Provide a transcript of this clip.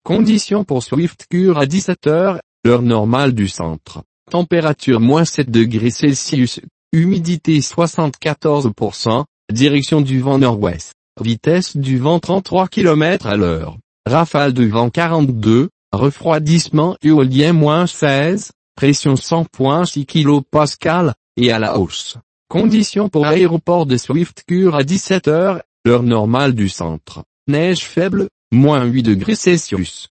Conditions pour SwiftCure à 17h, l'heure normale du centre. Température -7 degrés Celsius, humidité 74%, direction du vent nord-ouest, vitesse du vent 33 km à l'heure, rafale de vent 42, refroidissement éolien -16, pression 100.6 kPa, et à la hausse. Conditions pour aéroport de SwiftCure à 17h, l'heure normale du centre. Neige faible, -8 degrés Celsius.